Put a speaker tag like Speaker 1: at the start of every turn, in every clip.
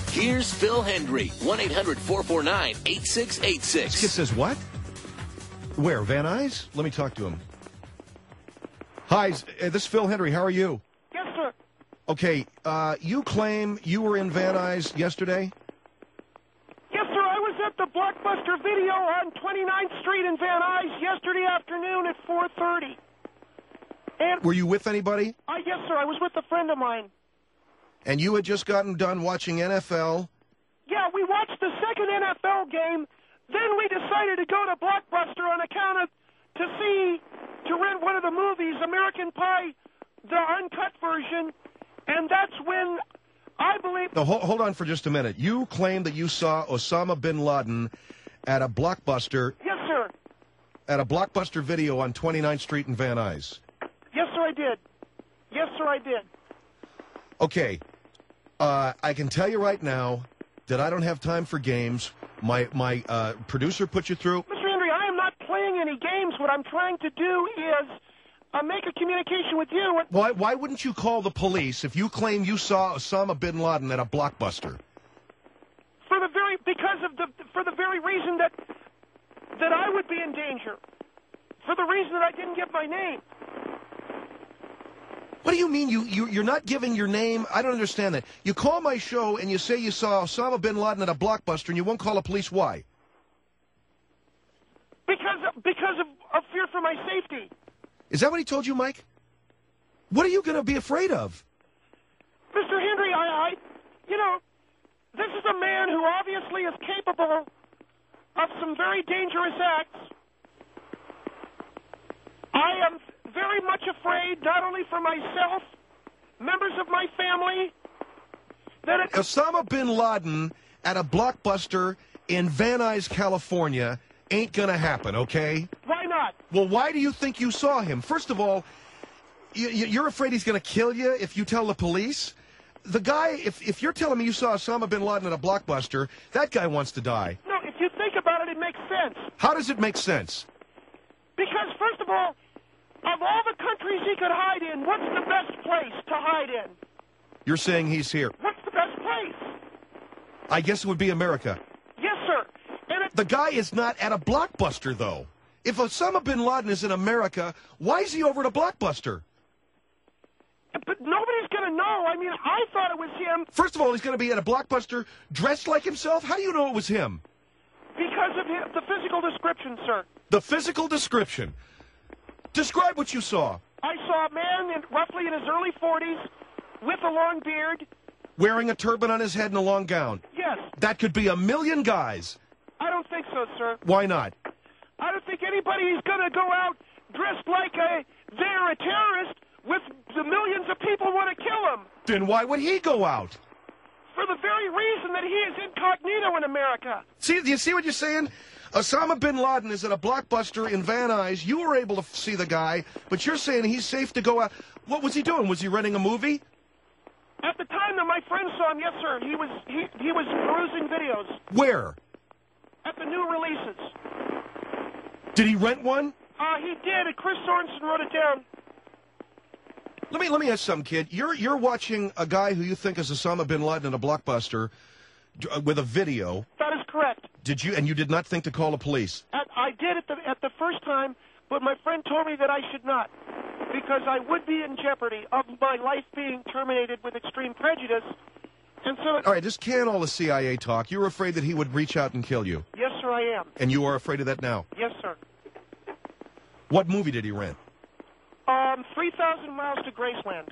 Speaker 1: Here's Phil Hendry, 1-800-449-8686.
Speaker 2: This kid says what? Where, Van Nuys? Let me talk to him. Hi, this is Phil Hendry. How are you?
Speaker 3: Yes, sir.
Speaker 2: Okay, you claim you were in Van Nuys yesterday?
Speaker 3: Yes, sir. I was at the Blockbuster Video on 29th Street in Van Nuys yesterday afternoon at 4:30. And
Speaker 2: Were you with anybody?
Speaker 3: yes, sir. I was with a friend of mine.
Speaker 2: And you had just gotten done watching NFL?
Speaker 3: Yeah, we watched the second NFL game. Then we decided to go to Blockbuster on account of to rent one of the movies, American Pie, the uncut version, and that's when I believe.
Speaker 2: No, hold on for just a minute. You claim that you saw Osama bin Laden at a Blockbuster.
Speaker 3: Yes, sir.
Speaker 2: At a Blockbuster Video on 29th Street in Van Nuys.
Speaker 3: Yes, sir, I did. Yes, sir, I did.
Speaker 2: Okay, I can tell you right now that I don't have time for games. My producer put you through.
Speaker 3: Mr. Henry, I am not playing any games. What I'm trying to do is make a communication with you.
Speaker 2: Why wouldn't you call the police if you claim you saw Osama bin Laden at a Blockbuster?
Speaker 3: For the very reason that I would be in danger. For the reason that I didn't give my name.
Speaker 2: What do you mean you're not giving your name? I don't understand that. You call my show and you say you saw Osama bin Laden at a Blockbuster and you won't call the police. Why?
Speaker 3: Because of fear for my safety.
Speaker 2: Is that what he told you, Mike? What are you going to be afraid of?
Speaker 3: Mr. Henry, this is a man who obviously is capable of some very dangerous acts. I am very much afraid, not only for myself, members of my family, that
Speaker 2: Osama bin Laden at a Blockbuster in Van Nuys, California ain't going to happen, okay?
Speaker 3: Why not?
Speaker 2: Well, why do you think you saw him? First of all, you're afraid he's going to kill you if you tell the police? The guy, if you're telling me you saw Osama bin Laden at a Blockbuster, that guy wants to die.
Speaker 3: No, if you think about it, it makes sense.
Speaker 2: How does it make sense?
Speaker 3: Because, first of all, of all the countries he could hide in, what's the best place to hide in?
Speaker 2: You're saying he's here.
Speaker 3: What's the best place?
Speaker 2: I guess it would be America.
Speaker 3: Yes, sir. And
Speaker 2: The guy is not at a Blockbuster, though. If Osama bin Laden is in America, why is he over at a Blockbuster?
Speaker 3: But nobody's going to know. I mean, I thought it was him.
Speaker 2: First of all, he's going to be at a Blockbuster dressed like himself? How do you know it was him?
Speaker 3: Because of the physical description, sir.
Speaker 2: The physical description. Describe what you saw.
Speaker 3: I saw a man roughly in his early 40s with a long beard.
Speaker 2: Wearing a turban on his head and a long gown.
Speaker 3: Yes.
Speaker 2: That could be a million guys.
Speaker 3: I don't think so, sir.
Speaker 2: Why not?
Speaker 3: I don't think anybody is going to go out dressed like they're a terrorist with the millions of people want to kill him.
Speaker 2: Then why would he go out?
Speaker 3: For the very reason that he is incognito in America.
Speaker 2: See, do you see what you're saying? Osama bin Laden is at a Blockbuster in Van Nuys. You were able to see the guy, but you're saying he's safe to go out. What was he doing? Was he renting a movie?
Speaker 3: At the time that my friend saw him, yes, sir, he was perusing videos.
Speaker 2: Where?
Speaker 3: At the new releases.
Speaker 2: Did he rent one?
Speaker 3: He did, and Chris Sorensen wrote it down.
Speaker 2: Let me ask something, kid. You're watching a guy who you think is Osama bin Laden in a Blockbuster with a video.
Speaker 3: That is correct.
Speaker 2: Did you? And you did not think to call the police?
Speaker 3: I did at the first time, but my friend told me that I should not, because I would be in jeopardy of my life being terminated with extreme prejudice. And so.
Speaker 2: All right, just can all the CIA talk. You were afraid that he would reach out and kill you.
Speaker 3: Yes, sir, I am.
Speaker 2: And you are afraid of that now?
Speaker 3: Yes, sir.
Speaker 2: What movie did he rent?
Speaker 3: 3,000 Miles to Graceland.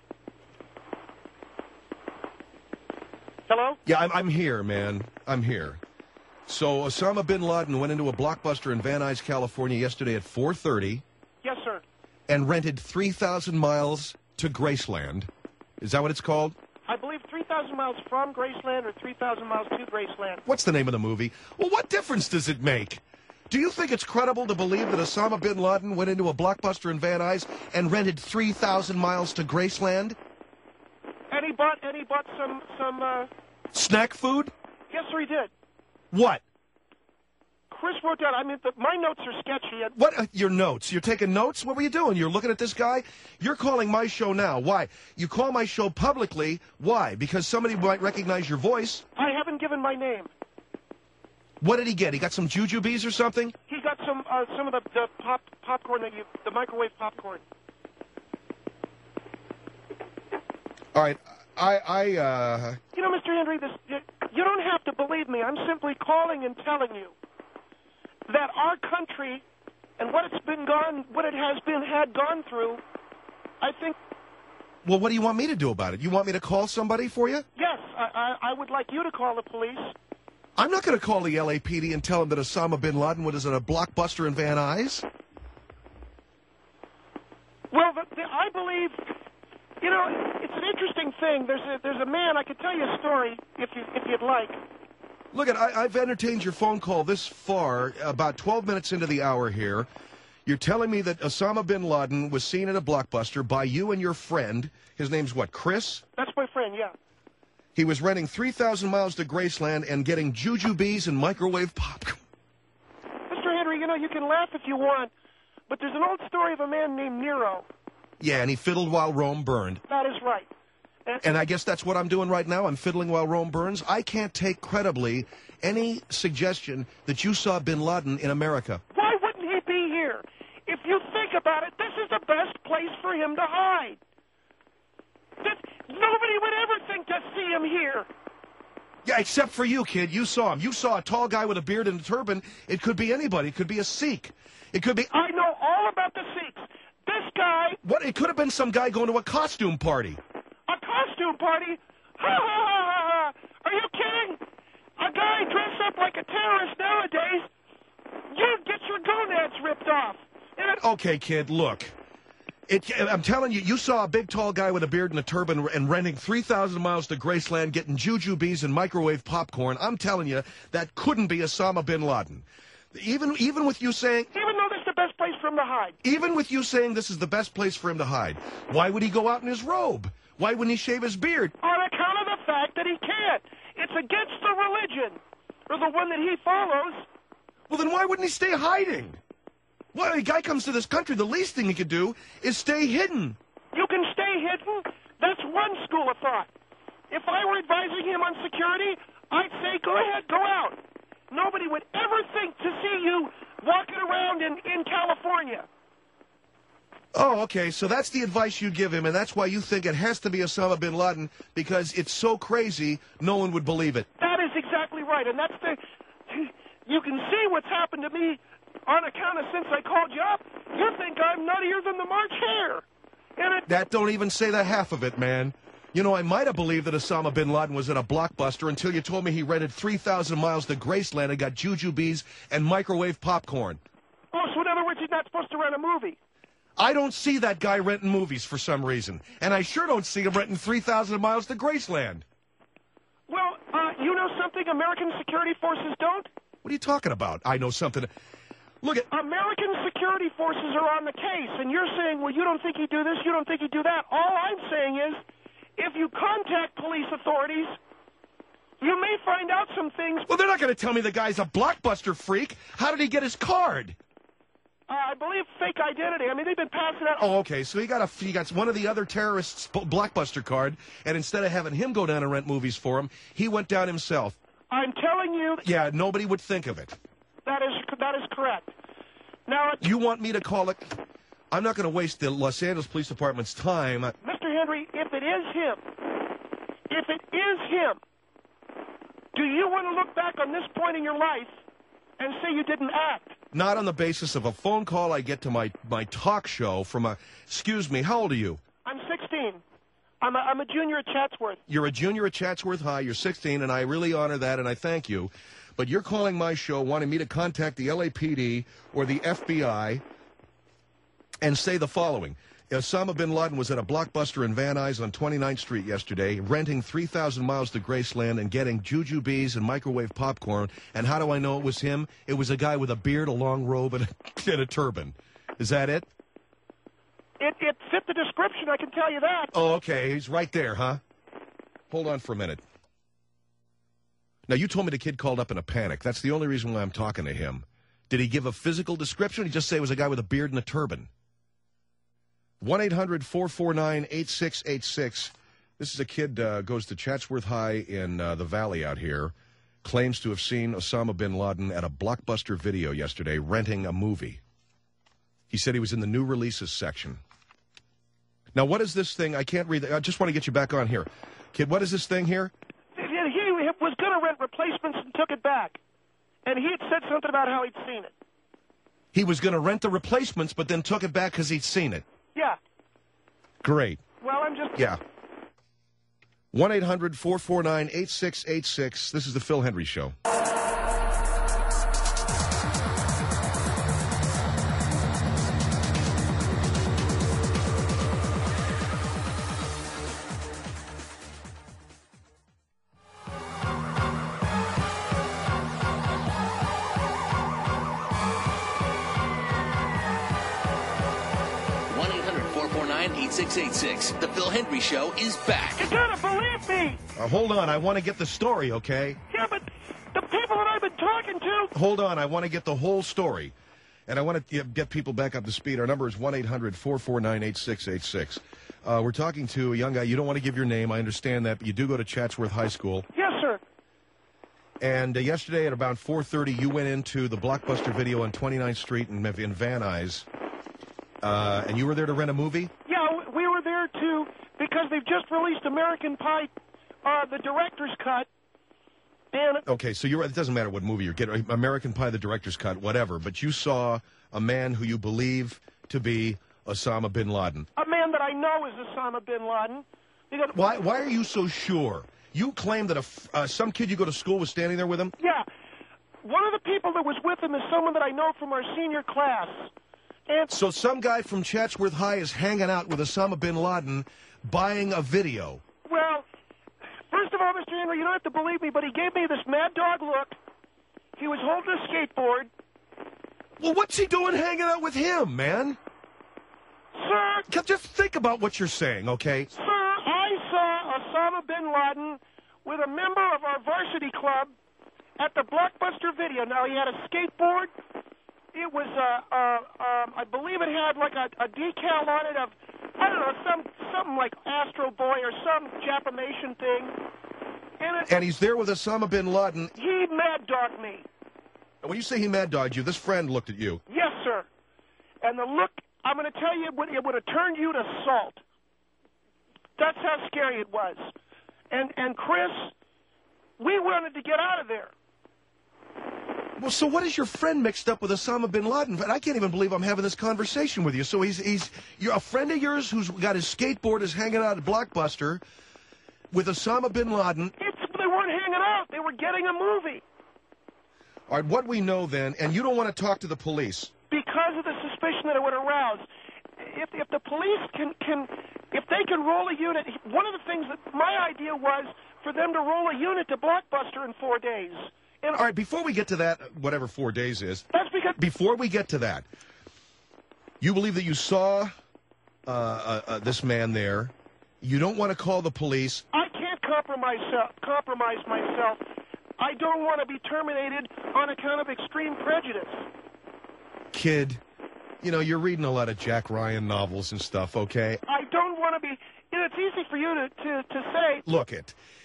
Speaker 3: Hello?
Speaker 2: Yeah, I'm here, man. I'm here. So Osama bin Laden went into a Blockbuster in Van Nuys, California yesterday at 4:30.
Speaker 3: Yes, sir.
Speaker 2: And rented 3,000 miles to Graceland. Is that what it's called?
Speaker 3: I believe 3,000 miles from Graceland or 3,000 miles to Graceland.
Speaker 2: What's the name of the movie? Well, what difference does it make? Do you think it's credible to believe that Osama bin Laden went into a Blockbuster in Van Nuys and rented 3,000 miles to Graceland?
Speaker 3: And he bought some
Speaker 2: Snack food?
Speaker 3: Yes, sir, he did.
Speaker 2: What?
Speaker 3: Chris wrote down. I mean, my notes are sketchy.
Speaker 2: What? Your notes? You're taking notes? What were you doing? You're looking at this guy? You're calling my show now. Why? You call my show publicly. Why? Because somebody might recognize your voice?
Speaker 3: I haven't given my name.
Speaker 2: What did he get? He got some jujubes or something?
Speaker 3: He got some of the popcorn the microwave popcorn.
Speaker 2: All right.
Speaker 3: You know, Mr. Henry, you don't have to believe me. I'm simply calling and telling you that our country and what it has gone through, I think.
Speaker 2: Well, what do you want me to do about it? You want me to call somebody for you?
Speaker 3: Yes, I would like you to call the police.
Speaker 2: I'm not going to call the LAPD and tell them that Osama bin Laden was at a Blockbuster in Van Nuys.
Speaker 3: Well, I believe, you know, it's an interesting thing. There's a man. I could tell you a story if you'd like.
Speaker 2: Look, I've entertained your phone call this far, about 12 minutes into the hour here. You're telling me that Osama bin Laden was seen at a Blockbuster by you and your friend. His name's what, Chris?
Speaker 3: That's my friend, yeah.
Speaker 2: He was renting 3,000 miles to Graceland and getting jujubes and microwave popcorn.
Speaker 3: Mr. Henry, you know, you can laugh if you want, but there's an old story of a man named Nero.
Speaker 2: Yeah, and he fiddled while Rome burned.
Speaker 3: That is right.
Speaker 2: And I guess that's what I'm doing right now. I'm fiddling while Rome burns. I can't take credibly any suggestion that you saw bin Laden in America.
Speaker 3: Why wouldn't he be here? If you think about it, this is the best place for him to hide. Nobody would ever think to see him here.
Speaker 2: Yeah, except for you, kid. You saw him. You saw a tall guy with a beard and a turban. It could be anybody. It could be a Sikh. It could be...
Speaker 3: I know all about the Sikhs. This guy...
Speaker 2: What? It could have been some guy going to a costume party.
Speaker 3: A costume party? Ha, ha, ha, ha, ha. Are you kidding? A guy dressed up like a terrorist nowadays, you'd get your gonads ripped off.
Speaker 2: Okay, kid, look. I'm telling you, you saw a big, tall guy with a beard and a turban and renting 3,000 miles to Graceland, getting jujubes and microwave popcorn. I'm telling you, that couldn't be Osama bin Laden. Even with you saying...
Speaker 3: Even though this is the best place for him to hide.
Speaker 2: Even with you saying this is the best place for him to hide, why would he go out in his robe? Why wouldn't he shave his beard?
Speaker 3: On account of the fact that he can't. It's against the religion, or the one that he follows.
Speaker 2: Well, then why wouldn't he stay hiding? Well, a guy comes to this country, the least thing he could do is stay hidden.
Speaker 3: You can stay hidden? That's one school of thought. If I were advising him on security, I'd say, go ahead, go out. Nobody would ever think to see you walking around in California.
Speaker 2: Oh, okay, so that's the advice you give him, and that's why you think it has to be Osama bin Laden, because it's so crazy, no one would believe it.
Speaker 3: That is exactly right, and that's the... You can see what's happened to me on account of since I called you up. You think I'm nuttier than the March Hare.
Speaker 2: That don't even say the half of it, man. You know, I might have believed that Osama bin Laden was at a Blockbuster until you told me he rented 3,000 miles to Graceland and got jujubes and microwave popcorn.
Speaker 3: Oh, so in other words, he's not supposed to rent a movie.
Speaker 2: I don't see that guy renting movies for some reason. And I sure don't see him renting 3,000 miles to Graceland.
Speaker 3: Well, you know something American security forces don't?
Speaker 2: What are you talking about? I know something. Look at...
Speaker 3: American security forces are on the case, and you're saying, well, you don't think he'd do this, you don't think he'd do that. All I'm saying is, if you contact police authorities, you may find out some things.
Speaker 2: Well, they're not going to tell me the guy's a Blockbuster freak. How did he get his card?
Speaker 3: I believe fake identity. I mean, they've been passing out.
Speaker 2: Oh, okay. So he got one of the other terrorists' Blockbuster card, and instead of having him go down and rent movies for him, he went down himself.
Speaker 3: I'm telling you.
Speaker 2: Yeah, nobody would think of it.
Speaker 3: That is correct. Now,
Speaker 2: you want me to call it? I'm not going to waste the Los Angeles Police Department's time.
Speaker 3: Mr. Henry, if it is him, do you want to look back on this point in your life and say you didn't act?
Speaker 2: Not on the basis of a phone call I get to my talk show from a... Excuse me, how old are you?
Speaker 3: I'm 16. I'm a junior at Chatsworth.
Speaker 2: You're a junior at Chatsworth High. You're 16, and I really honor that, and I thank you. But you're calling my show wanting me to contact the LAPD or the FBI and say the following. Osama bin Laden was at a Blockbuster in Van Nuys on 29th Street yesterday, renting 3,000 miles to Graceland and getting jujubes and microwave popcorn. And how do I know it was him? It was a guy with a beard, a long robe, and a turban. Is that it?
Speaker 3: It fit the description, I can tell you that.
Speaker 2: Oh, okay. He's right there, huh? Hold on for a minute. Now, you told me the kid called up in a panic. That's the only reason why I'm talking to him. Did he give a physical description? Or did he just say it was a guy with a beard and a turban? 1-800-449-8686. This is a kid goes to Chatsworth High in the Valley out here. Claims to have seen Osama bin Laden at a Blockbuster Video yesterday renting a movie. He said he was in the new releases section. Now, what is this thing? I can't read. I just want to get you back on here. Kid, what is this thing here?
Speaker 3: He was going to rent replacements and took it back. And he had said something about how he'd seen it.
Speaker 2: He was going to rent the replacements, but then took it back because he'd seen it.
Speaker 3: Yeah.
Speaker 2: Great.
Speaker 3: Well, I'm just...
Speaker 2: Yeah. 1-800-449-8686. This is the Phil Hendry Show.
Speaker 1: The Phil Hendry Show is back.
Speaker 3: You gotta believe me!
Speaker 2: Hold on, I want to get the story, okay?
Speaker 3: Yeah, but the people that I've been talking to...
Speaker 2: Hold on, I want to get the whole story. And I want to get people back up to speed. Our number is 1-800-449-8686. We're talking to a young guy. You don't want to give your name, I understand that, but you do go to Chatsworth High School.
Speaker 3: Yes, sir.
Speaker 2: And yesterday at about 4:30, you went into the Blockbuster Video on 29th Street in Van Nuys. And you were there to rent a movie?
Speaker 3: Yeah, we were there too because they've just released American Pie, the director's cut. And
Speaker 2: okay, so it doesn't matter what movie you're getting, American Pie, the director's cut, whatever, but you saw a man who you believe to be Osama bin Laden.
Speaker 3: A man that I know is Osama bin Laden.
Speaker 2: Why are you so sure? You claim that some kid you go to school was standing there with him?
Speaker 3: Yeah. One of the people that was with him is someone that I know from our senior class. And
Speaker 2: so some guy from Chatsworth High is hanging out with Osama bin Laden buying a video.
Speaker 3: Well, first of all, Mr. Henry, you don't have to believe me, but he gave me this mad dog look. He was holding a skateboard.
Speaker 2: Well, what's he doing hanging out with him, man?
Speaker 3: Sir...
Speaker 2: Just think about what you're saying, okay?
Speaker 3: Sir, I saw Osama bin Laden with a member of our varsity club at the Blockbuster Video. Now, he had a skateboard. It was, I believe it had like a decal on it of, I don't know, something like Astro Boy or some Japamation thing.
Speaker 2: And he's there with Osama bin Laden.
Speaker 3: He mad-dogged me.
Speaker 2: When you say he mad-dogged you, this friend looked at you.
Speaker 3: Yes, sir. And the look, I'm going to tell you, it would have turned you to salt. That's how scary it was. And Chris, we wanted to get out of there.
Speaker 2: Well, so what is your friend mixed up with Osama bin Laden? I can't even believe I'm having this conversation with you. So you're a friend of yours who's got his skateboard is hanging out at Blockbuster with Osama bin Laden.
Speaker 3: They weren't hanging out. They were getting a movie.
Speaker 2: All right, what we know then, and you don't want to talk to the police.
Speaker 3: Because of the suspicion that it would arouse. If the police if they can roll a unit, one of the things that my idea was for them to roll a unit to Blockbuster in 4 days.
Speaker 2: All right, before we get to that, whatever 4 days is,
Speaker 3: that's because...
Speaker 2: Before we get to that, you believe that you saw this man there. You don't want to call the police.
Speaker 3: I can't compromise myself. I don't want to be terminated on account of extreme prejudice.
Speaker 2: Kid, you know, you're reading a lot of Jack Ryan novels and stuff, okay?
Speaker 3: I don't want to be... You know, it's easy for you to say...
Speaker 2: Look,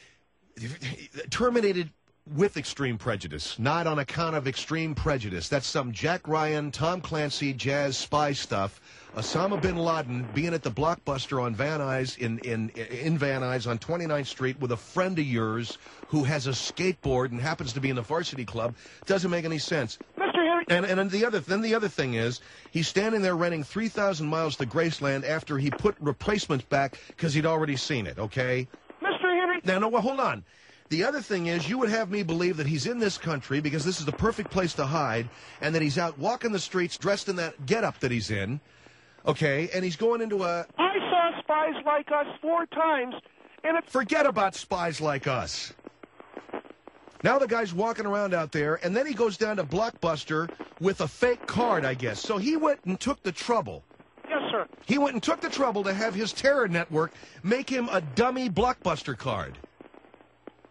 Speaker 2: terminated... with extreme prejudice, not on account of extreme prejudice. That's some Jack Ryan, Tom Clancy, jazz spy stuff. Osama bin Laden being at the Blockbuster on Van Nuys in Van Nuys on 29th Street with a friend of yours who has a skateboard and happens to be in the varsity club doesn't make any sense.
Speaker 3: Mr. Henry.
Speaker 2: And the other thing is he's standing there renting 3,000 miles to Graceland after he put replacements back because he'd already seen it. Okay,
Speaker 3: Mr. Henry.
Speaker 2: Now, no, well, hold on. The other thing is, you would have me believe that he's in this country because this is the perfect place to hide, and that he's out walking the streets dressed in that getup that he's in, okay, and he's going into a...
Speaker 3: I saw Spies Like Us 4 times, and it...
Speaker 2: Forget about Spies Like Us. Now the guy's walking around out there, and then he goes down to Blockbuster with a fake card, I guess. So he went and took the trouble.
Speaker 3: Yes, sir.
Speaker 2: He went and took the trouble to have his terror network make him a dummy Blockbuster card.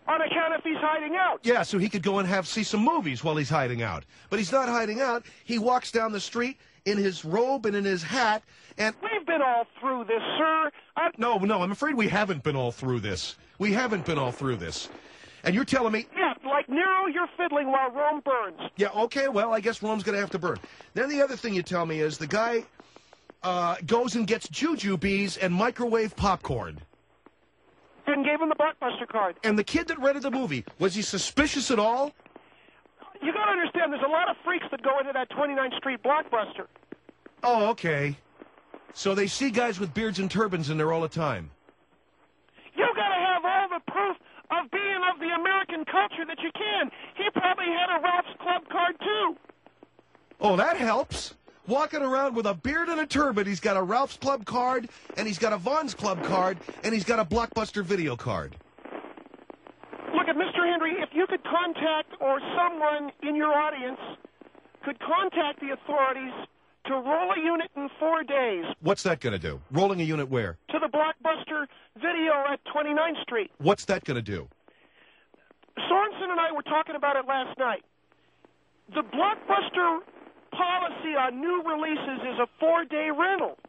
Speaker 3: on account if he's hiding out.
Speaker 2: Yeah, so he could go and see some movies while he's hiding out. But he's not hiding out. He walks down the street in his robe and in his hat, and...
Speaker 3: We've been all through this, sir.
Speaker 2: No, I'm afraid we haven't been all through this. We haven't been all through this. And you're telling me...
Speaker 3: Yeah, like Nero, you're fiddling while Rome burns.
Speaker 2: Yeah, okay, well, I guess Rome's going to have to burn. Then the other thing you tell me is the guy goes and gets jujubes and microwave popcorn.
Speaker 3: And gave him the Blockbuster card.
Speaker 2: And the kid that rented the movie, was he suspicious at all?
Speaker 3: You got to understand, there's a lot of freaks that go into that 29th Street Blockbuster.
Speaker 2: Oh, okay. So they see guys with beards and turbans in there all the time.
Speaker 3: You got to have all the proof of being of the American culture that you can. He probably had a Ralph's Club card, too.
Speaker 2: Oh, that helps. Walking around with a beard and a turban, he's got a Ralph's Club card, and he's got a Vaughn's Club card, and he's got a Blockbuster video card.
Speaker 3: Look, at Mr. Henry, if you could contact, or someone in your audience could contact the authorities to roll a unit in 4 days.
Speaker 2: What's that going to do? Rolling a unit where?
Speaker 3: To the Blockbuster video at 29th Street.
Speaker 2: What's that going to do?
Speaker 3: Sorensen and I were talking about it last night. The Blockbuster policy on new releases is a 4-day rental.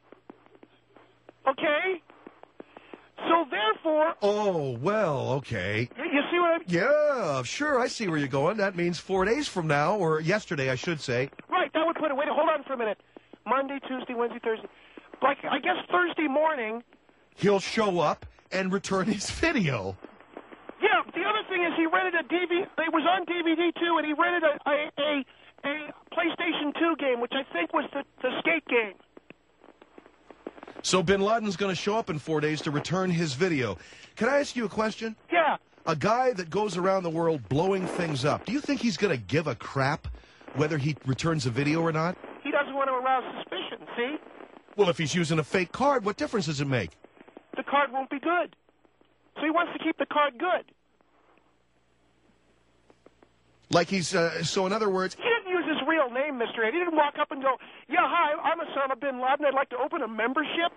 Speaker 3: Okay? So therefore...
Speaker 2: Oh, well, okay.
Speaker 3: You see what I mean?
Speaker 2: Yeah, sure, I see where you're going. That means 4 days from now, or yesterday, I should say.
Speaker 3: Right, that would put it... Wait, hold on for a minute. Monday, Tuesday, Wednesday, Thursday. Like, I guess Thursday morning...
Speaker 2: He'll show up and return his video.
Speaker 3: Yeah, the other thing is he rented a DVD... It was on DVD, too, and he rented a PlayStation 2 game, which I think was the skate game.
Speaker 2: So Bin Laden's going to show up in 4 days to return his video. Can I ask you a question?
Speaker 3: Yeah.
Speaker 2: A guy that goes around the world blowing things up, do you think he's going to give a crap whether he returns a video or not?
Speaker 3: He doesn't want to arouse suspicion, see?
Speaker 2: Well, if he's using a fake card, what difference does it make?
Speaker 3: The card won't be good. So he wants to keep the card good.
Speaker 2: Like he's, so in other words...
Speaker 3: He didn't use his real name, Mr. Ed. He didn't walk up and go, yeah, hi, I'm Osama bin Laden. I'd like to open a membership.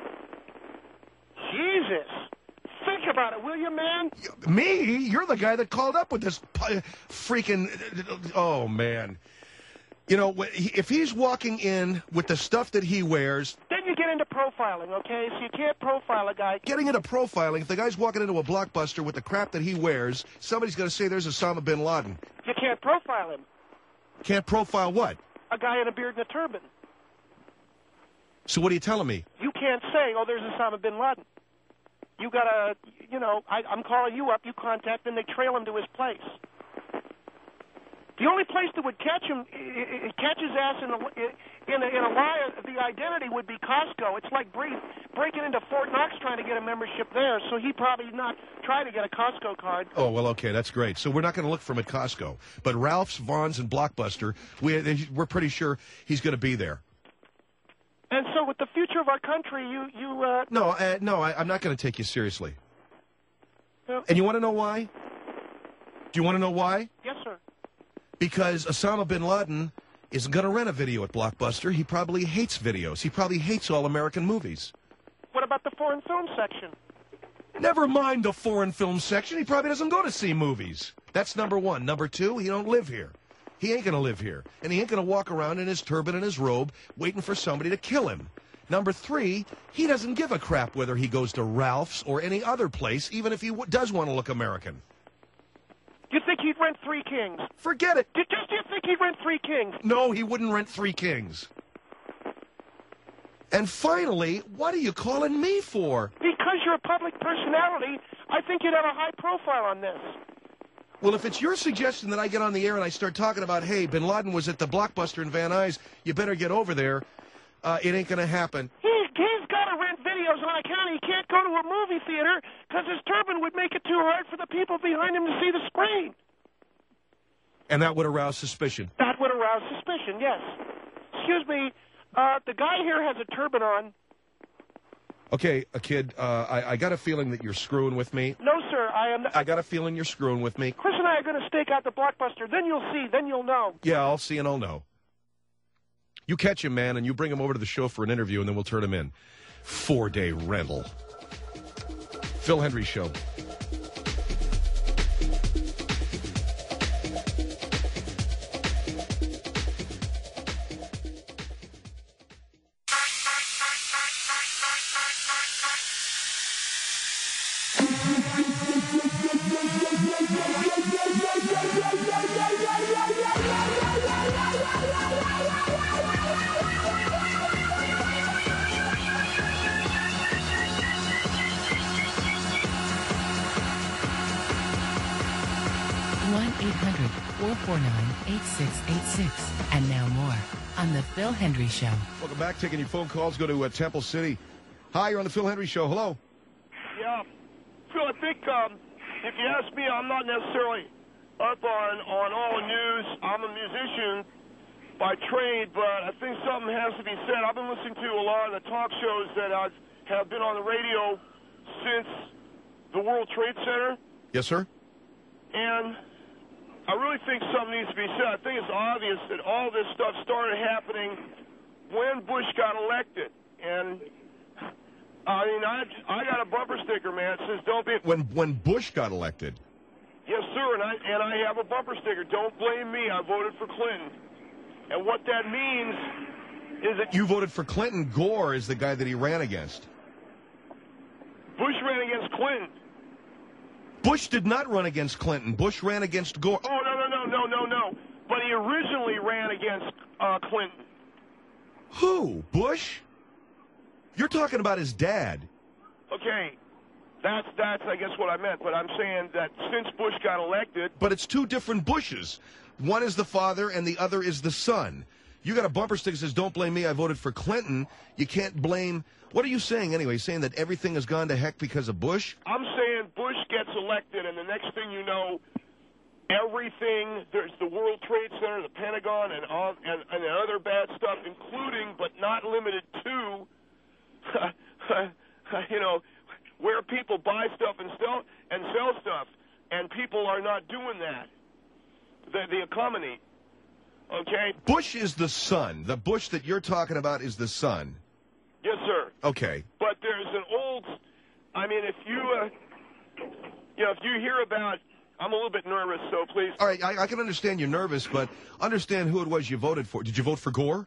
Speaker 3: Jesus. Think about it, will you, man?
Speaker 2: Me? You're the guy that called up with this freaking... Oh, man. You know, if he's walking in with the stuff that he wears...
Speaker 3: Then you get into profiling, okay? So you can't profile a guy.
Speaker 2: Getting into profiling, if the guy's walking into a Blockbuster with the crap that he wears, somebody's going to say there's Osama bin Laden.
Speaker 3: You can't profile him.
Speaker 2: Can't profile what?
Speaker 3: A guy in a beard and a turban.
Speaker 2: So what are you telling me?
Speaker 3: You can't say, oh, there's Osama bin Laden. You got to, you know, I'm calling you up, you contact him, they trail him to his place. The only place that would catch him, catch his ass in a lie of the identity would be Costco. It's like breaking into Fort Knox trying to get a membership there, so he probably not trying to get a Costco card.
Speaker 2: Oh, well, okay, that's great. So we're not going to look for him at Costco. But Ralph's, Vaughn's, and Blockbuster, we're pretty sure he's going to be there.
Speaker 3: And so with the future of our country,
Speaker 2: No, I'm not going to take you seriously.
Speaker 3: No.
Speaker 2: And you want to know why? Do you want to know why?
Speaker 3: Yes, sir.
Speaker 2: Because Osama bin Laden isn't going to rent a video at Blockbuster. He probably hates videos. He probably hates all American movies.
Speaker 3: What about the foreign film section?
Speaker 2: Never mind the foreign film section. He probably doesn't go to see movies. That's number one. Number two, he don't live here. He ain't going to live here. And he ain't going to walk around in his turban and his robe waiting for somebody to kill him. Number three, he doesn't give a crap whether he goes to Ralph's or any other place, even if he does want to look American.
Speaker 3: You think he'd rent Three Kings?
Speaker 2: Forget it.
Speaker 3: Do you think he'd rent Three Kings?
Speaker 2: No, he wouldn't rent Three Kings. And finally, what are you calling me for?
Speaker 3: Because you're a public personality, I think you'd have a high profile on this.
Speaker 2: Well, if it's your suggestion that I get on the air and I start talking about, hey, bin Laden was at the Blockbuster in Van Nuys, you better get over there, it ain't going to happen.
Speaker 3: He's got to rent videos on account. He can't go to a movie theater because his turban would make it too hard for the people behind him to see the screen.
Speaker 2: And that would arouse suspicion.
Speaker 3: That would arouse suspicion, yes. Excuse me, the guy here has a turban on.
Speaker 2: Okay, kid, I got a feeling that you're screwing with me.
Speaker 3: No, sir, I am not.
Speaker 2: I got a feeling you're screwing with me.
Speaker 3: Chris and I are going to stake out the Blockbuster. Then you'll see. Then you'll know.
Speaker 2: Yeah, I'll see and I'll know. You catch him, man, and you bring him over to the show for an interview, and then we'll turn him in. 4-day rental. Phil Hendrie Show.
Speaker 4: 1-800-449-8686. And now more on The Phil Hendry Show.
Speaker 2: Welcome back. Taking your phone calls. Go to Temple City. Hi, you're on The Phil Hendry Show. Hello.
Speaker 3: Yeah. Phil, I think if you ask me, I'm not necessarily up on all the news. I'm a musician by trade, but I think something has to be said. I've been listening to a lot of the talk shows that have been on the radio since the World Trade Center.
Speaker 2: Yes, sir.
Speaker 3: And I really think something needs to be said. I think it's obvious that all this stuff started happening when Bush got elected. And, I mean, I got a bumper sticker, man. It says, don't be...
Speaker 2: When Bush got elected?
Speaker 3: Yes, sir, and I have a bumper sticker. Don't blame me. I voted for Clinton. And what that means is that...
Speaker 2: You voted for Clinton. Gore is the guy that he ran against.
Speaker 3: Bush ran against Clinton.
Speaker 2: Bush did not run against Clinton. Bush ran against Gore.
Speaker 3: Oh, no. But he originally ran against Clinton.
Speaker 2: Who? Bush? You're talking about his dad.
Speaker 3: Okay. That's I guess what I meant. But I'm saying that since Bush got elected...
Speaker 2: But it's two different Bushes. One is the father and the other is the son. You got a bumper sticker that says, don't blame me, I voted for Clinton. You can't blame... What are you saying anyway? Saying that everything has gone to heck because of Bush?
Speaker 3: I'm saying Bush gets elected, and the next thing you know, everything, there's the World Trade Center, the Pentagon, and other bad stuff, including but not limited to, where people buy stuff and sell stuff, and people are not doing that. The economy, okay?
Speaker 2: Bush is the son. The Bush that you're talking about is the son.
Speaker 3: Yes, sir.
Speaker 2: Okay.
Speaker 3: But there's an old, I mean, if you hear about, I'm a little bit nervous, so please.
Speaker 2: All right, I can understand you're nervous, but understand who it was you voted for. Did you vote for Gore?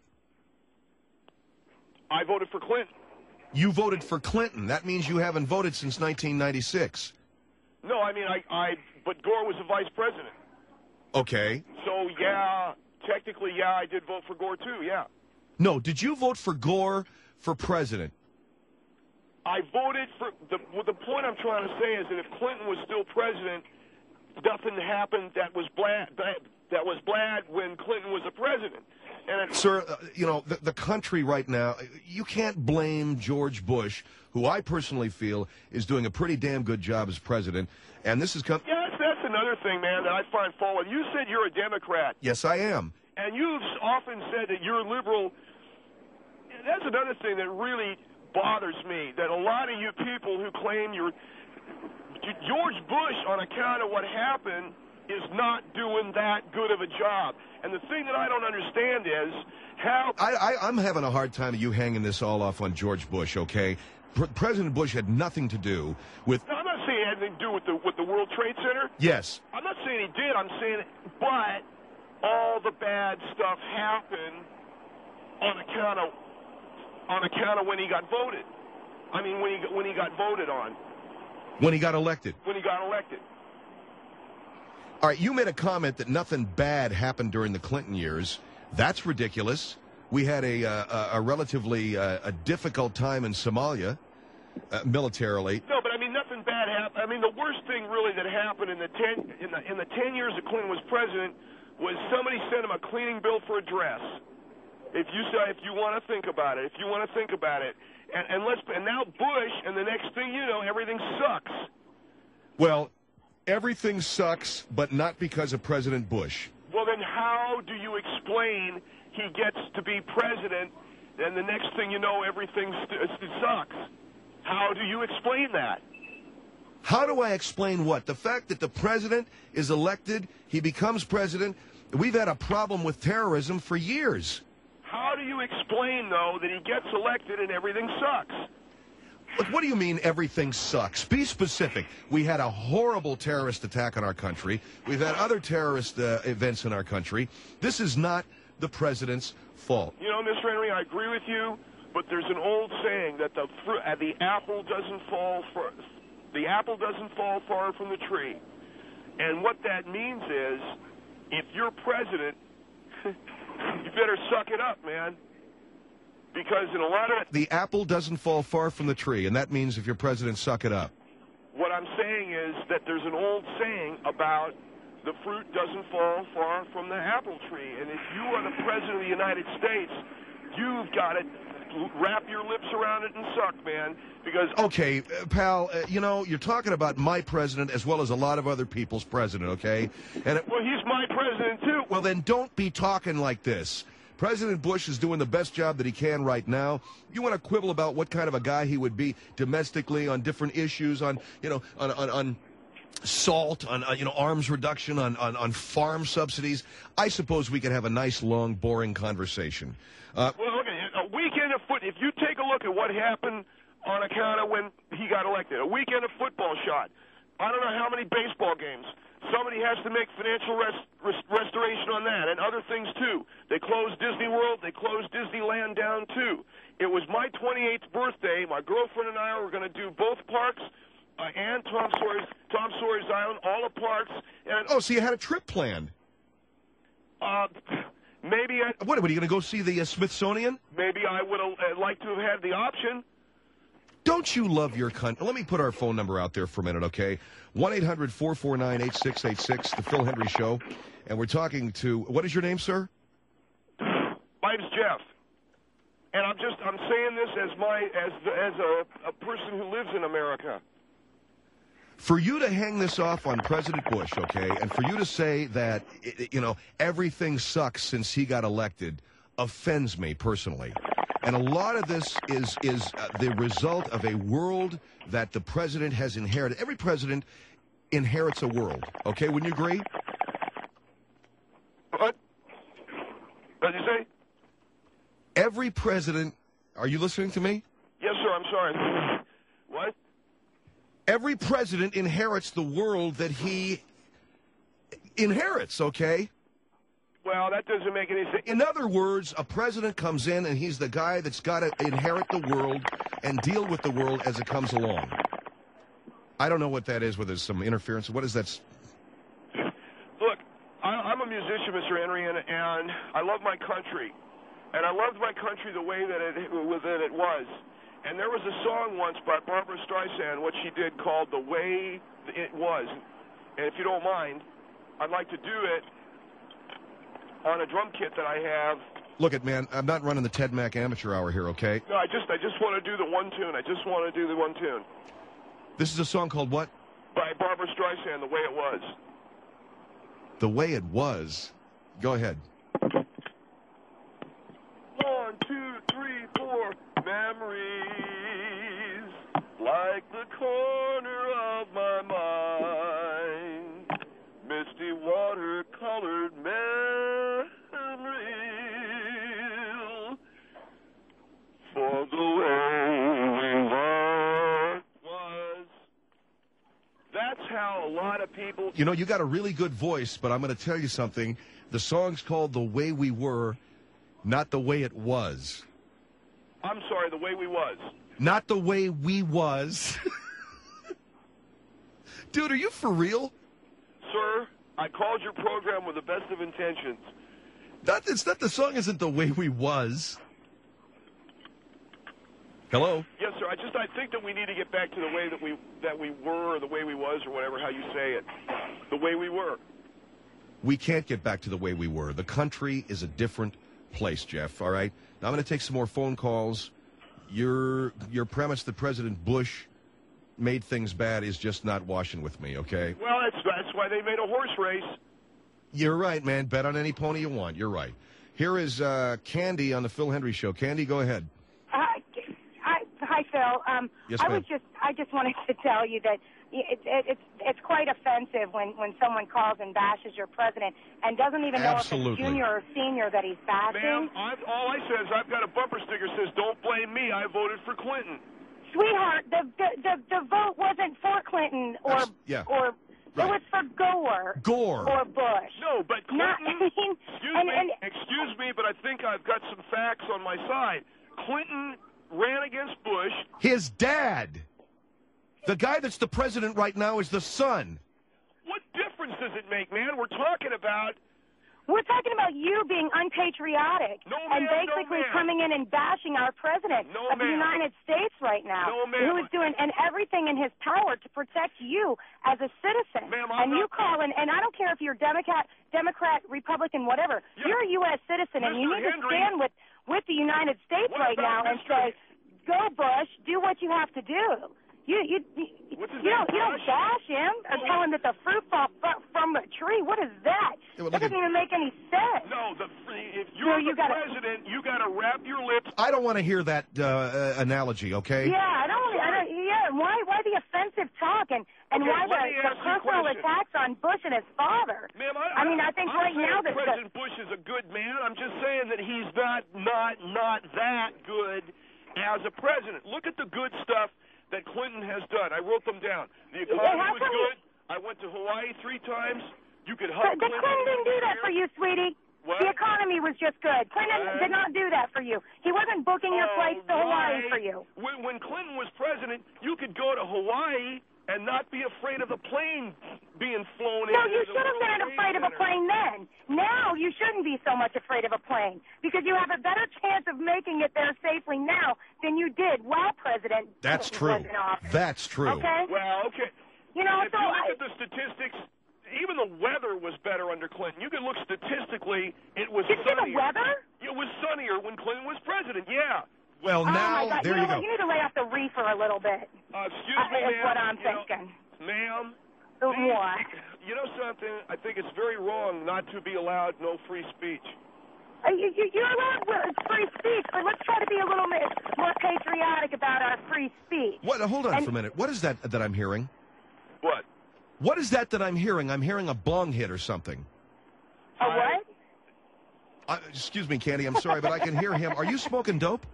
Speaker 3: I voted for Clinton.
Speaker 2: You voted for Clinton. That means you haven't voted since 1996.
Speaker 3: No, I mean, but Gore was the vice president.
Speaker 2: Okay.
Speaker 3: So, yeah, technically, yeah, I did vote for Gore, too, yeah.
Speaker 2: No, did you vote for Gore for president?
Speaker 3: I voted for, the point I'm trying to say is that if Clinton was still president, nothing happened that was bad when Clinton was a president. And
Speaker 2: Sir, the country right now, you can't blame George Bush, who I personally feel is doing a pretty damn good job as president. And this is...
Speaker 3: Yes, that's another thing, man, that I find fault with. You said you're a Democrat.
Speaker 2: Yes, I am.
Speaker 3: And you've often said that you're liberal. That's another thing that really bothers me, that a lot of you people who claim you're... George Bush, on account of what happened, is not doing that good of a job. And the thing that I don't understand is how...
Speaker 2: I'm having a hard time of you hanging this all off on George Bush, okay? President Bush had nothing to do with...
Speaker 3: No, I'm not saying it had anything to do with the World Trade Center.
Speaker 2: Yes.
Speaker 3: I'm not saying he did. I'm saying... But all the bad stuff happened on account of when he got voted. I mean, when he got voted on.
Speaker 2: When he got elected.
Speaker 3: When he got elected.
Speaker 2: All right, you made a comment that nothing bad happened during the Clinton years. That's ridiculous. We had a relatively difficult time in Somalia, militarily.
Speaker 3: No, but I mean, nothing bad happened. I mean, the worst thing really that happened in the 10 years that Clinton was president was somebody sent him a cleaning bill for a dress. If you want to think about it, and now Bush, and the next thing you know, everything sucks.
Speaker 2: Well, everything sucks, but not because of President Bush.
Speaker 3: Well, then how do you explain he gets to be president, and the next thing you know, everything sucks? How do you explain that?
Speaker 2: How do I explain what? The fact that the president is elected, he becomes president. We've had a problem with terrorism for years.
Speaker 3: How do you explain, though, that he gets elected and everything sucks?
Speaker 2: Look, what do you mean everything sucks? Be specific. We had a horrible terrorist attack on our country. We've had other terrorist events in our country. This is not the president's fault.
Speaker 3: You know, Mr. Henry, I agree with you, but there's an old saying that the apple doesn't fall far from the tree. And what that means is, if you're president, you better suck it up, man. Because in a lot of...
Speaker 2: The apple doesn't fall far from the tree, and that means if you're president, suck it up.
Speaker 3: What I'm saying is that there's an old saying about the fruit doesn't fall far from the apple tree. And if you are the President of the United States, you've got to wrap your lips around it and suck, man. Because
Speaker 2: okay, pal, you know, you're talking about my president as well as a lot of other people's president, okay? And
Speaker 3: well, he's my president, too.
Speaker 2: Well, then don't be talking like this. President Bush is doing the best job that he can right now. You want to quibble about what kind of a guy he would be domestically on different issues, on, you know, on salt, on you know, arms reduction, on farm subsidies. I suppose we could have a nice, long, boring conversation.
Speaker 3: Well, look, a weekend of foot. If you take a look at what happened on account of when he got elected, a weekend of football shot. I don't know how many baseball games. Somebody has to make financial restoration on that, and other things too. They closed Disney World. They closed Disneyland down too. It was my 28th birthday. My girlfriend and I were going to do both parks. And Tom Sawyer's Island, all the parks. And
Speaker 2: oh, so you had a trip planned?
Speaker 3: Maybe I.
Speaker 2: What are you going to go see the Smithsonian?
Speaker 3: Maybe I would have liked to have had the option.
Speaker 2: Don't you love your country? Let me put our phone number out there for a minute, okay? 1-800-449-8686, The Phil Hendrie Show. And we're talking to, what is your name, sir?
Speaker 3: My name's Jeff. And I'm saying this as a person who lives in America.
Speaker 2: For you to hang this off on President Bush, okay, and for you to say that, you know, everything sucks since he got elected offends me personally. And a lot of this is the result of a world that the president has inherited. Every president inherits a world, okay? Wouldn't you agree?
Speaker 3: What? What did you say?
Speaker 2: Every president, are you listening to me?
Speaker 3: Yes, sir, I'm sorry. What?
Speaker 2: Every president inherits the world that he inherits, okay?
Speaker 3: Well, that doesn't make any sense.
Speaker 2: In other words, a president comes in and he's the guy that's got to inherit the world and deal with the world as it comes along. I don't know what that is, whether there's some interference. What is that?
Speaker 3: Look, I'm a musician, Mr. Henry, and I love my country. And I loved my country the way that it was. And there was a song once by Barbara Streisand, what she did, called The Way It Was. And if you don't mind, I'd like to do it on a drum kit that I have.
Speaker 2: Look it, man, I'm not running the Ted Mack Amateur Hour here, okay?
Speaker 3: No, I just want to do the one tune. I just want to do the one tune.
Speaker 2: This is a song called what?
Speaker 3: By Barbara Streisand, The Way It Was.
Speaker 2: The Way It Was? Go ahead.
Speaker 3: 1, 2, 3, 4. Memories like the corner of my mind. Misty watercolored memories for the way was. That's how a lot of people.
Speaker 2: You know, you got a really good voice, but I'm going to tell you something. The song's called The Way We Were, not The Way It Was.
Speaker 3: I'm sorry, The Way We Was.
Speaker 2: Not The Way We Was. Dude, are you for real?
Speaker 3: Sir, I called your program with the best of intentions.
Speaker 2: The song isn't The Way We Was. Hello?
Speaker 3: Yes, sir. I think that we need to get back to the way that we were, or the way we was, or whatever, how you say it. The way we were.
Speaker 2: We can't get back to the way we were. The country is a different place, Jeff, all right? Now I'm going to take some more phone calls. Your premise that President Bush made things bad is just not washing with me, okay?
Speaker 3: Well, that's why they made a horse race.
Speaker 2: You're right, man. Bet on any pony you want. You're right. Here is Candy on the Phil Hendrie Show. Candy, go ahead.
Speaker 5: Hi, Phil.
Speaker 2: Yes, ma'am.
Speaker 5: I just wanted to tell you that it's quite offensive when someone calls and bashes your president and doesn't even know if it's junior or senior that he's bashing.
Speaker 3: Ma'am, all I said is I've got a bumper sticker that says, "Don't blame me. I voted for Clinton."
Speaker 5: Sweetheart, the vote wasn't for Clinton or
Speaker 2: Right.
Speaker 5: It was for Gore or Bush.
Speaker 3: No, but Clinton.
Speaker 5: Excuse
Speaker 3: me, but I think I've got some facts on my side. Clinton ran against Bush.
Speaker 2: His dad. The guy that's the president right now is the son.
Speaker 3: What difference does it make, man? We're talking about
Speaker 5: We're talking about you being unpatriotic and basically coming in and bashing our president of the United States right now, who is doing everything in his power to protect you as a citizen. And you call and I don't care if you're Democrat, Republican, whatever. You're a U.S. citizen, and you need to stand with the United States right now and say, "Go, Bush, do what you have to do." You don't bash him or tell him that the fruit fell from a tree. What is that? That doesn't even make any sense.
Speaker 3: No, if you're the president, you got to wrap your lips.
Speaker 2: I don't want to hear that analogy, okay?
Speaker 5: Yeah, I don't. Yeah, why the offensive talk and why the personal attacks on Bush and his father?
Speaker 3: Ma'am,
Speaker 5: I think right now that
Speaker 3: President Bush is a good man. I'm just saying that he's not that good as a president. Look at the good stuff that Clinton has done. I wrote them down. The economy was good. I went to Hawaii 3 times. You could hug Clinton.
Speaker 5: Clinton didn't do that for you, sweetie.
Speaker 3: What?
Speaker 5: The economy was just good. Clinton did not do that for you. He wasn't booking your flights to Hawaii for you.
Speaker 3: When Clinton was president, you could go to Hawaii and not be afraid of the plane being flown in.
Speaker 5: No, you should have been afraid of a plane then. Now you shouldn't be so much afraid of a plane because you have a better chance of making it there safely now than you did while President
Speaker 2: That's
Speaker 5: Clinton
Speaker 2: true.
Speaker 5: was in office.
Speaker 2: That's true.
Speaker 5: Okay?
Speaker 3: Well, okay.
Speaker 5: You know,
Speaker 3: if you look at the statistics, even the weather was better under Clinton. You can look statistically, it was
Speaker 5: sunnier.
Speaker 3: Did you see the
Speaker 5: weather?
Speaker 3: It was sunnier when Clinton was president, yeah.
Speaker 2: Well, now,
Speaker 5: my God.
Speaker 2: there you go.
Speaker 5: You need to lay off the reefer a little bit.
Speaker 3: Excuse me,
Speaker 5: is what I'm thinking.
Speaker 3: Ma'am.
Speaker 5: What?
Speaker 3: You know something? I think it's very wrong not to be allowed no free speech.
Speaker 5: You're allowed free speech, but let's try to be a little bit more patriotic about our free speech.
Speaker 2: What? Hold on for a minute. What is that I'm hearing?
Speaker 3: What?
Speaker 2: What is that I'm hearing? I'm hearing a bong hit or something.
Speaker 5: A what?
Speaker 2: Excuse me, Candy. I'm sorry, but I can hear him. Are you smoking dope?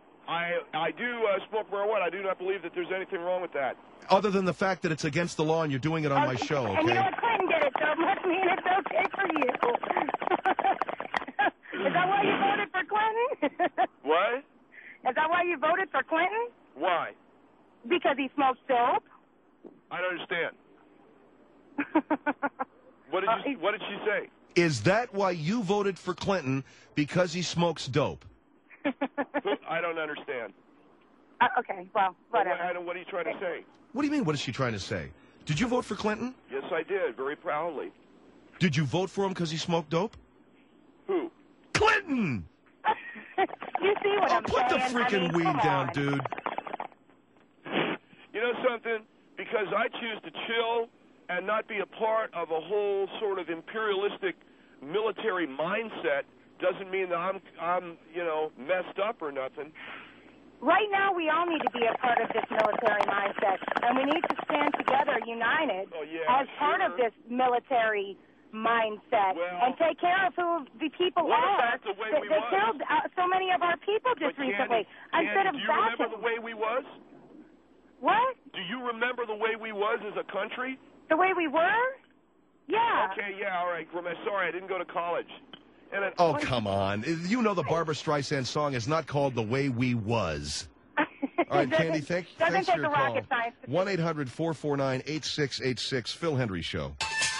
Speaker 3: I do smoke marijuana. I do not believe that there's anything wrong with that.
Speaker 2: Other than the fact that it's against the law and you're doing it on my show, okay?
Speaker 5: And you know what? Clinton did it, so it must mean it's okay for you. Is that why you voted for Clinton?
Speaker 3: What?
Speaker 5: Is that why you voted for Clinton?
Speaker 3: Why?
Speaker 5: Because he smokes dope?
Speaker 3: I don't understand. What did she say?
Speaker 2: Is that why you voted for Clinton? Because he smokes dope?
Speaker 3: I don't understand.
Speaker 5: Okay, well, whatever.
Speaker 3: What are you trying to say?
Speaker 2: What do you mean, what is she trying to say? Did you vote for Clinton?
Speaker 3: Yes, I did, very proudly.
Speaker 2: Did you vote for him because he smoked dope?
Speaker 3: Who?
Speaker 2: Clinton!
Speaker 5: You see what I'm
Speaker 2: put
Speaker 5: saying?
Speaker 2: the freaking weed down, dude.
Speaker 3: You know something? Because I choose to chill and not be a part of a whole sort of imperialistic military mindset doesn't mean that I'm messed up or nothing.
Speaker 5: Right now, we all need to be a part of this military mindset, and we need to stand together, united, as part of this military mindset, and take care of who the people are. They killed so many of our people just recently. Instead of
Speaker 3: do you remember the way we was?
Speaker 5: What?
Speaker 3: Do you remember the way we was as a country?
Speaker 5: The way we were? Yeah.
Speaker 3: Okay, yeah, all right. Sorry, I didn't go to college.
Speaker 2: Oh, come on. You know the Barbra Streisand song is not called The Way We Was. All right, Candy, thanks for your call. 1-800-449-8686, Phil Hendry Show.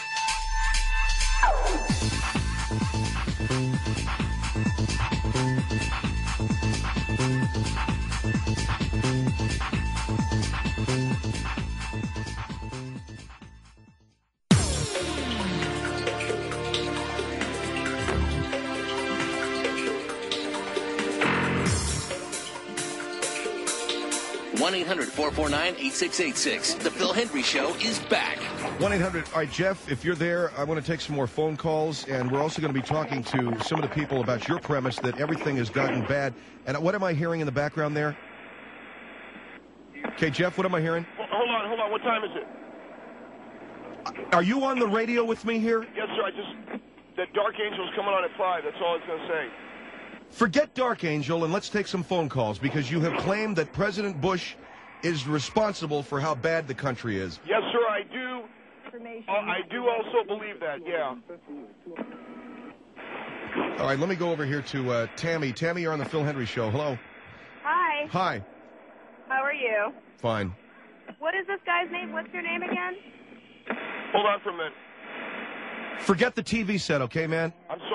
Speaker 1: One 1-800-449-8686. The Phil Hendry Show is back.
Speaker 2: 1-800. All right, Jeff, if you're there, I want to take some more phone calls, and we're also going to be talking to some of the people about your premise that everything has gotten bad. And what am I hearing in the background there? Okay, Jeff, what am I hearing?
Speaker 3: Well, hold on. What time is it?
Speaker 2: Are you on the radio with me here?
Speaker 3: Yes, sir. That Dark Angel's coming on at 5. That's all I was going to say.
Speaker 2: Forget Dark Angel and let's take some phone calls because you have claimed that President Bush is responsible for how bad the country is.
Speaker 3: Yes, sir, I do. I do also believe that, yeah.
Speaker 2: All right, let me go over here to Tammy. Tammy, you're on the Phil Hendry Show. Hello.
Speaker 6: Hi.
Speaker 2: Hi.
Speaker 6: How are you?
Speaker 2: Fine.
Speaker 6: What is this guy's name? What's your name again?
Speaker 3: Hold on for a minute.
Speaker 2: Forget the TV set, okay, man?
Speaker 3: I'm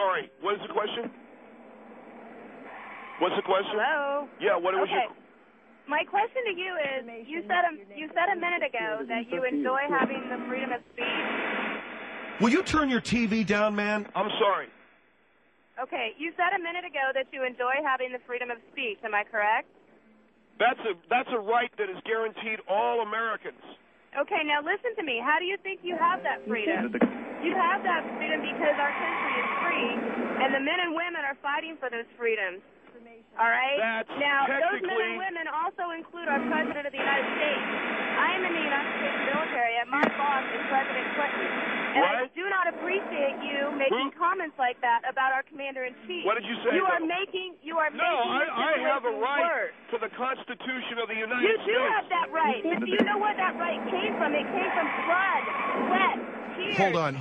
Speaker 7: What's the question?
Speaker 6: Hello?
Speaker 7: Yeah, what was your...
Speaker 6: My question to you is, you said a minute ago that you enjoy having the freedom of speech.
Speaker 2: Will you turn your TV down, man?
Speaker 7: I'm sorry.
Speaker 6: Okay, you said a minute ago that you enjoy having the freedom of speech. Am I correct?
Speaker 7: That's a right that is guaranteed all Americans.
Speaker 6: Okay, now listen to me. How do you think you have that freedom? You have that freedom because our country is free, and the men and women are fighting for those freedoms. All right? Now, those men and women also include our President of the United States. I am in the United States military, and my boss is President Clinton. And I do not appreciate you making comments like that about our Commander-in-Chief.
Speaker 7: What did you say?
Speaker 6: You are making
Speaker 7: I have a right to the Constitution of the United States.
Speaker 6: You do have that right, but do you know where that right came from? It came from blood, sweat, tears.
Speaker 2: Hold on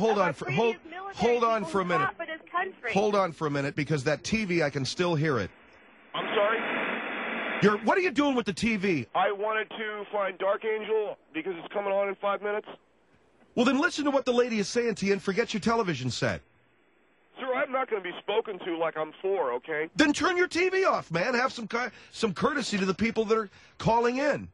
Speaker 2: for a minute.
Speaker 6: For this country.
Speaker 2: Hold on for a minute, because that TV, I can still hear it.
Speaker 7: I'm sorry?
Speaker 2: What are you doing with the TV?
Speaker 7: I wanted to find Dark Angel because it's coming on in 5 minutes.
Speaker 2: Well, then listen to what the lady is saying to you and forget your television set.
Speaker 7: Sir, I'm not going to be spoken to like I'm 4, okay?
Speaker 2: Then turn your TV off, man. Have some courtesy to the people that are calling in.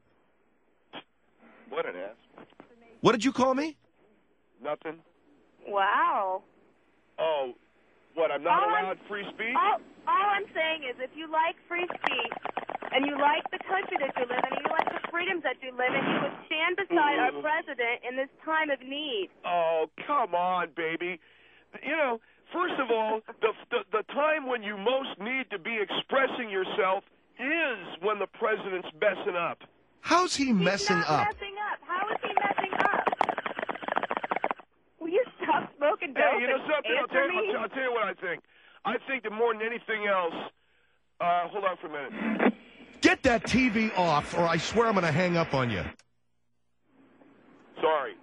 Speaker 7: What an ass.
Speaker 2: What did you call me?
Speaker 7: Nothing.
Speaker 6: Wow.
Speaker 7: Oh, what, I'm not allowed free speech?
Speaker 6: All I'm saying is if you like free speech and you like the country that you live in and you like the freedoms that you live in, you would stand beside our president in this time of need.
Speaker 7: Oh, come on, baby. You know, first of all, the time when you most need to be expressing yourself is when the president's messing up.
Speaker 2: How's he messing up?
Speaker 6: Messing up. How is he messing up? Will you stop smoking dope?
Speaker 7: Hey, you know something? I'll tell you what I think. I think that more than anything else, hold on for a minute.
Speaker 2: Get that TV off, or I swear I'm going to hang up on you.
Speaker 7: Sorry.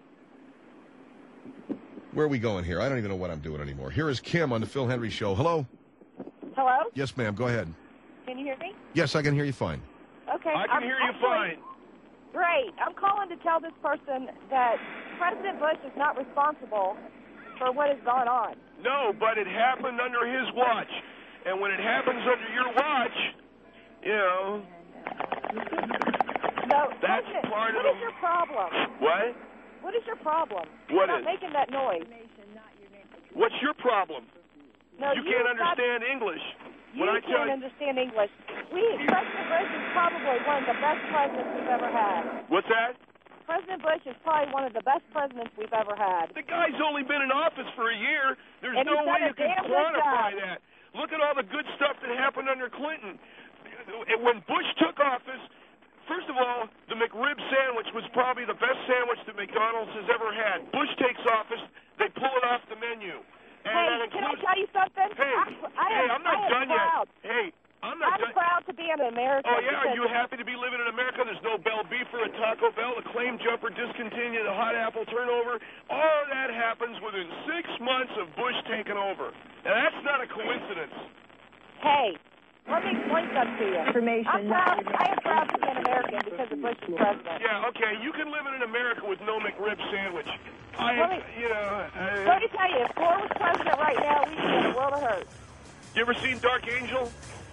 Speaker 2: Where are we going here? I don't even know what I'm doing anymore. Here is Kim on the Phil Hendry Show. Hello?
Speaker 5: Hello?
Speaker 2: Yes, ma'am. Go ahead.
Speaker 5: Can you hear me?
Speaker 2: Yes, I can hear you fine.
Speaker 5: Okay.
Speaker 7: I can hear you fine.
Speaker 5: Great. I'm calling to tell this person that President Bush is not responsible for what has gone on.
Speaker 7: No, but it happened under his watch. And when it happens under your watch, you know, that's part of
Speaker 5: What is your problem?
Speaker 7: What?
Speaker 5: What is your problem?
Speaker 7: What
Speaker 5: You're
Speaker 7: is?
Speaker 5: not making that noise.
Speaker 7: What's your problem?
Speaker 5: No,
Speaker 7: you can't understand English.
Speaker 5: You can't understand English. President Bush is probably one of the best presidents we've ever had.
Speaker 7: What's that?
Speaker 5: President Bush is probably one of the best presidents we've ever had.
Speaker 7: The guy's only been in office for a year. There's
Speaker 5: And
Speaker 7: no
Speaker 5: he's
Speaker 7: way
Speaker 5: done a
Speaker 7: you can
Speaker 5: damn good
Speaker 7: quantify
Speaker 5: job.
Speaker 7: that. Look at all the good stuff that happened under Clinton. When Bush took office, first of all, the McRib sandwich was probably the best sandwich that McDonald's has ever had. Bush takes office, they pull it off the menu. And
Speaker 5: Hey, can I tell you something?
Speaker 7: I'm not done
Speaker 5: proud.
Speaker 7: yet. Hey, I'm not done.
Speaker 5: I'm proud to be an American.
Speaker 7: Oh, yeah? Are you happy to be living in America? There's no Bell Beef or a Taco Bell, the claim jumper discontinued, the hot apple turnover. All of that happens within 6 months of Bush taking over. And that's not a coincidence.
Speaker 5: Hey, let me explain something to you. I am proud to be an American because of Bush is president.
Speaker 7: Yeah, okay. You can live in America with no McRib sandwich.
Speaker 5: Let me tell you, if Gore was president right now, we'd be in a world of hurt.
Speaker 7: You ever seen Dark Angel?